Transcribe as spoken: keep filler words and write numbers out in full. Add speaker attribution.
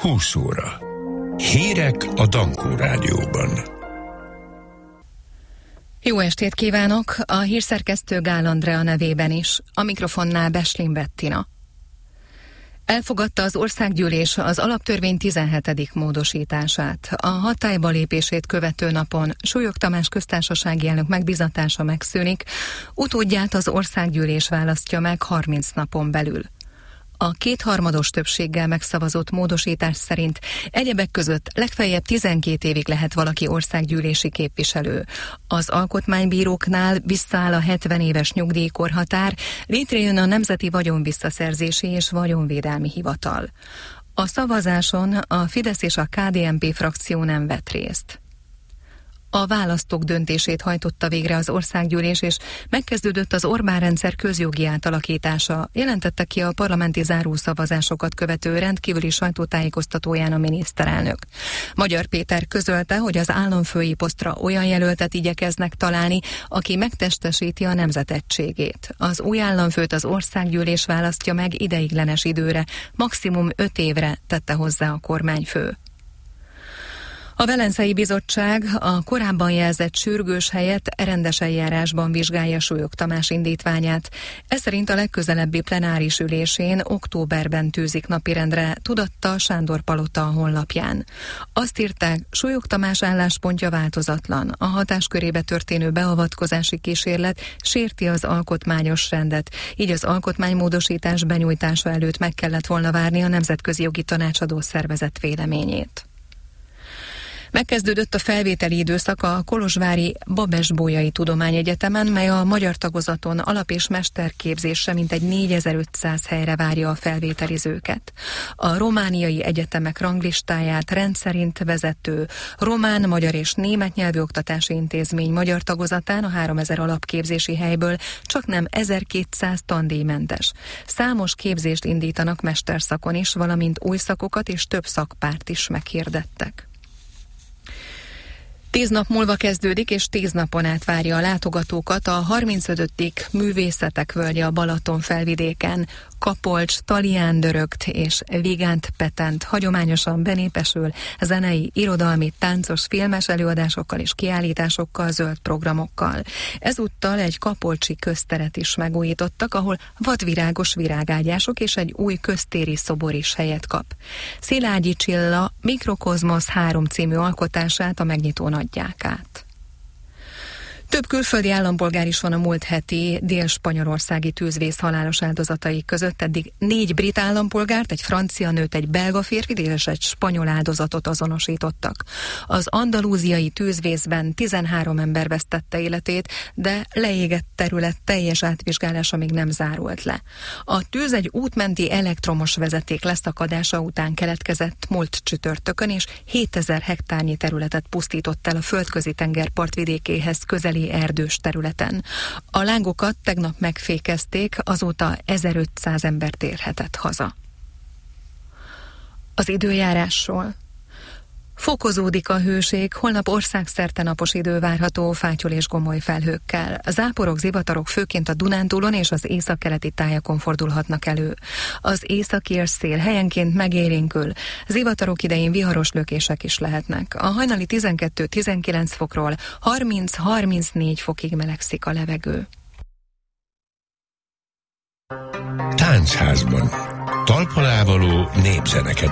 Speaker 1: húsz óra. Hírek a Dankó Rádióban.
Speaker 2: Jó estét kívánok! A hírszerkesztő Gál Andrea nevében is. A mikrofonnál Beslin Bettina. Elfogadta az országgyűlés az alaptörvény tizenhetedik módosítását. A hatályba lépését követő napon Súlyog Tamás köztársasági elnök megbízatása megszűnik, utódját az országgyűlés választja meg harminc napon belül. A kétharmados többséggel megszavazott módosítás szerint egyebek között legfeljebb tizenkét évig lehet valaki országgyűlési képviselő. Az alkotmánybíróknál visszaáll a hetven éves nyugdíjkorhatár, létrejön a Nemzeti Vagyonvisszaszerzési és Vagyonvédelmi Hivatal. A szavazáson a Fidesz és a ká dé en pé frakció nem vett részt. A választók döntését hajtotta végre az országgyűlés, és megkezdődött az Orbán-rendszer közjogi átalakítása, jelentette ki a parlamenti zárószavazásokat követő rendkívüli sajtótájékoztatóján a miniszterelnök. Magyar Péter közölte, hogy az államfői posztra olyan jelöltet igyekeznek találni, aki megtestesíti a nemzet egységét. Az új államfőt az országgyűlés választja meg ideiglenes időre, maximum öt évre, tette hozzá a kormányfő. A Velencei Bizottság a korábban jelzett sürgős helyett rendes eljárásban vizsgálja Súlyog Tamás indítványát. Ez szerint a legközelebbi plenáris ülésén októberben tűzik napirendre, tudatta Sándor Palota a honlapján. Azt írták, Súlyog Tamás álláspontja változatlan. A hatáskörébe történő beavatkozási kísérlet sérti az alkotmányos rendet, így az alkotmánymódosítás benyújtása előtt meg kellett volna várni a Nemzetközi Jogi Tanácsadó Szervezet véleményét. Megkezdődött a felvételi időszak a kolozsvári Babes-Bolyai Tudományegyetemen, mely a magyar tagozaton alap- és mesterképzésre mintegy négyezer-ötszáz helyre várja a felvételizőket. A romániai egyetemek ranglistáját rendszerint vezető román, magyar és német nyelvű oktatási intézmény magyar tagozatán a háromezer alapképzési helyből csaknem ezerkétszáz tandíjmentes. Számos képzést indítanak mesterszakon is, valamint új szakokat és több szakpárt is meghirdettek. Tíz nap múlva kezdődik, és tíz napon át várja a látogatókat a harmincötödik Művészetek Völgye a Balaton felvidéken. Kapolcs, Talián Dörögt és Vigánt Petent hagyományosan benépesül zenei, irodalmi, táncos, filmes előadásokkal és kiállításokkal, zöld programokkal. Ezúttal egy kapolcsi közteret is megújítottak, ahol vadvirágos virágágyások és egy új köztéri szobor is helyet kap. Szilágyi Csilla Mikrokozmosz három című alkotását a megnyitón adják át. Több külföldi állampolgár is van a múlt heti dél-spanyolországi tűzvész halálos áldozatai között. Eddig négy brit állampolgárt, egy francia nőt, egy belga férfit és egy spanyol áldozatot azonosítottak. Az andalúziai tűzvészben tizenhárom ember vesztette életét, de leégett terület teljes átvizsgálása még nem zárult le. A tűz egy útmenti elektromos vezeték leszakadása után keletkezett múlt csütörtökön, és hétezer hektárnyi területet pusztított el a Földközi tenger partvidékéhez közeli erdős területen. A lángokat tegnap megfékezték, azóta ezerötszáz ember térhetett haza. Az időjárásról. Fokozódik a hőség, holnap országszerte napos idő várható fátyol és gomoly felhőkkel. Záporok, zivatarok főként a Dunántúlon és az északkeleti tájakon fordulhatnak elő. Az északi szél helyenként megélénkül, zivatarok idején viharos lökések is lehetnek. A hajnali tizenkettő-tizenkilenc fokról harminc-harmincnégy fokig melegszik a levegő.
Speaker 1: Táncházban talpon ávaló népzeneket